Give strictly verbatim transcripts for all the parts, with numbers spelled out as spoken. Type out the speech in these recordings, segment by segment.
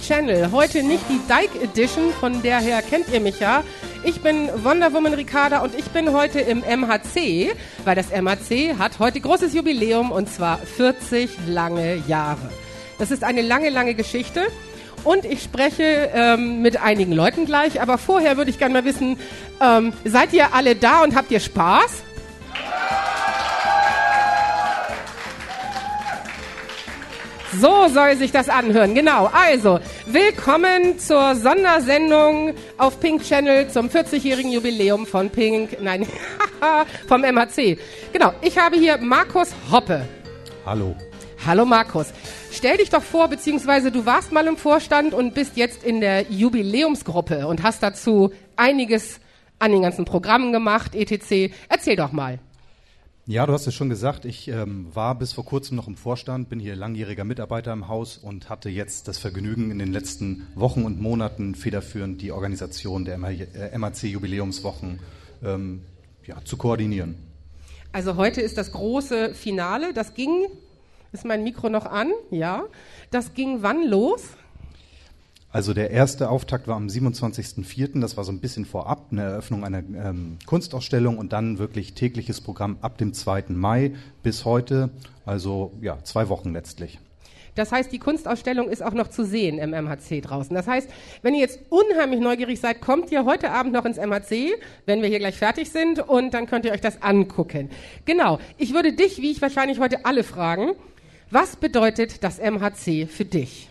Channel. Heute nicht die Dyke Edition, von der her kennt ihr mich ja. Ich bin Wonder Woman Ricarda und ich bin heute im M H C, weil das M H C hat heute großes Jubiläum und zwar vierzig lange Jahre. Das ist eine lange, lange Geschichte. Und ich spreche ähm, mit einigen Leuten gleich, aber vorher würde ich gerne mal wissen, ähm, seid ihr alle da und habt ihr Spaß? So soll sich das anhören, genau. Also, willkommen zur Sondersendung auf Pink Channel zum vierzigjährigen Jubiläum von Pink, nein, vom M H C. Genau, ich habe hier Markus Hoppe. Hallo. Hallo Markus. Stell dich doch vor, beziehungsweise du warst mal im Vorstand und bist jetzt in der Jubiläumsgruppe und hast dazu einiges an den ganzen Programmen gemacht, et cetera. Erzähl doch mal. Ja, du hast es schon gesagt, ich ähm, war bis vor kurzem noch im Vorstand, bin hier langjähriger Mitarbeiter im Haus und hatte jetzt das Vergnügen, in den letzten Wochen und Monaten federführend die Organisation der M H C-Jubiläumswochen ähm, ja, zu koordinieren. Also heute ist das große Finale, das ging... Ist mein Mikro noch an? Ja. Das ging wann los? Also der erste Auftakt war am siebenundzwanzigsten vierten Das war so ein bisschen vorab, eine Eröffnung einer ähm, Kunstausstellung und dann wirklich tägliches Programm ab dem zweiten Mai bis heute. Also ja, zwei Wochen letztlich. Das heißt, die Kunstausstellung ist auch noch zu sehen im M H C draußen. Das heißt, wenn ihr jetzt unheimlich neugierig seid, kommt ihr heute Abend noch ins M H C, wenn wir hier gleich fertig sind, und dann könnt ihr euch das angucken. Genau. Ich würde dich, wie ich wahrscheinlich heute alle fragen, was bedeutet das M H C für dich?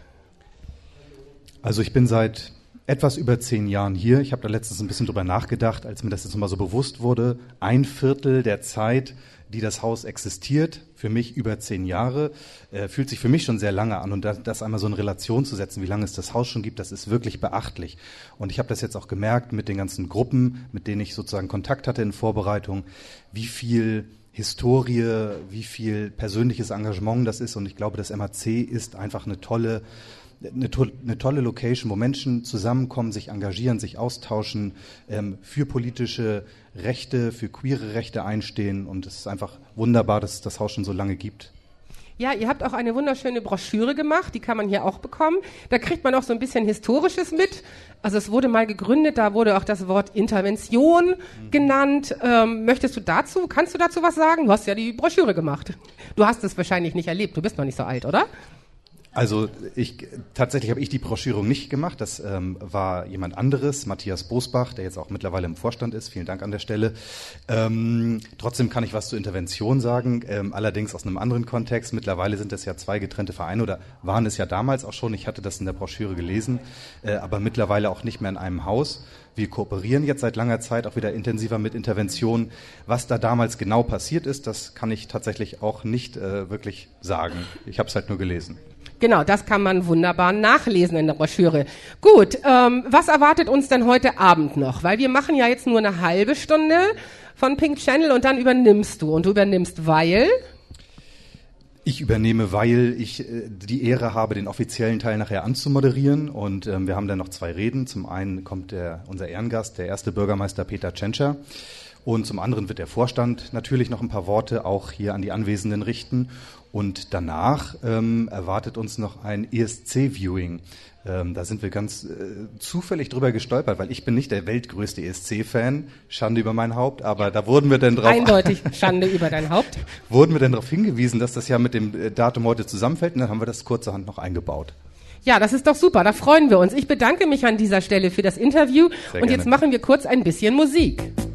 Also ich bin seit etwas über zehn Jahren hier. Ich habe da letztens ein bisschen drüber nachgedacht, als mir das jetzt nochmal so bewusst wurde. Ein Viertel der Zeit, die das Haus existiert, für mich über zehn Jahre, äh, fühlt sich für mich schon sehr lange an. Und das, das einmal so in Relation zu setzen, wie lange es das Haus schon gibt, das ist wirklich beachtlich. Und ich habe das jetzt auch gemerkt mit den ganzen Gruppen, mit denen ich sozusagen Kontakt hatte in Vorbereitung, wie viel Historie, wie viel persönliches Engagement das ist. Und ich glaube, das M H C ist einfach eine tolle, eine, to- eine tolle Location, wo Menschen zusammenkommen, sich engagieren, sich austauschen, ähm, für politische Rechte, für queere Rechte einstehen. Und es ist einfach wunderbar, dass es das Haus schon so lange gibt. Ja, ihr habt auch eine wunderschöne Broschüre gemacht, die kann man hier auch bekommen. Da kriegt man auch so ein bisschen Historisches mit. Also es wurde mal gegründet, da wurde auch das Wort Intervention mhm. genannt. Ähm, möchtest du dazu, kannst du dazu was sagen? Du hast ja die Broschüre gemacht. Du hast es wahrscheinlich nicht erlebt, du bist noch nicht so alt, oder? Also ich tatsächlich habe ich die Broschüre nicht gemacht, das ähm, war jemand anderes, Matthias Bosbach, der jetzt auch mittlerweile im Vorstand ist, vielen Dank an der Stelle. Ähm, trotzdem kann ich was zur Intervention sagen, ähm, allerdings aus einem anderen Kontext. Mittlerweile sind das ja zwei getrennte Vereine oder waren es ja damals auch schon, ich hatte das in der Broschüre gelesen, äh, aber mittlerweile auch nicht mehr in einem Haus. Wir kooperieren jetzt seit langer Zeit auch wieder intensiver mit Intervention. Was da damals genau passiert ist, das kann ich tatsächlich auch nicht äh, wirklich sagen. Ich habe es halt nur gelesen. Genau, das kann man wunderbar nachlesen in der Broschüre. Gut, ähm, was erwartet uns denn heute Abend noch? Weil wir machen ja jetzt nur eine halbe Stunde von Pink Channel und dann übernimmst du. Und du übernimmst, weil... Ich übernehme, weil ich äh, die Ehre habe, den offiziellen Teil nachher anzumoderieren. Und ähm, wir haben dann noch zwei Reden. Zum einen kommt der, unser Ehrengast, der erste Bürgermeister Peter Tschentscher. Und zum anderen wird der Vorstand natürlich noch ein paar Worte auch hier an die Anwesenden richten. Und danach ähm, erwartet uns noch ein E S C-Viewing. Ähm, da sind wir ganz äh, zufällig drüber gestolpert, weil ich bin nicht der weltgrößte E S C-Fan, Schande über mein Haupt, aber da wurden wir dann drauf... Eindeutig Schande über dein Haupt. Wurden wir dann darauf hingewiesen, dass das ja mit dem Datum heute zusammenfällt, und dann haben wir das kurzerhand noch eingebaut. Ja, das ist doch super, da freuen wir uns. Ich bedanke mich an dieser Stelle für das Interview. Sehr und gerne. Jetzt machen wir kurz ein bisschen Musik.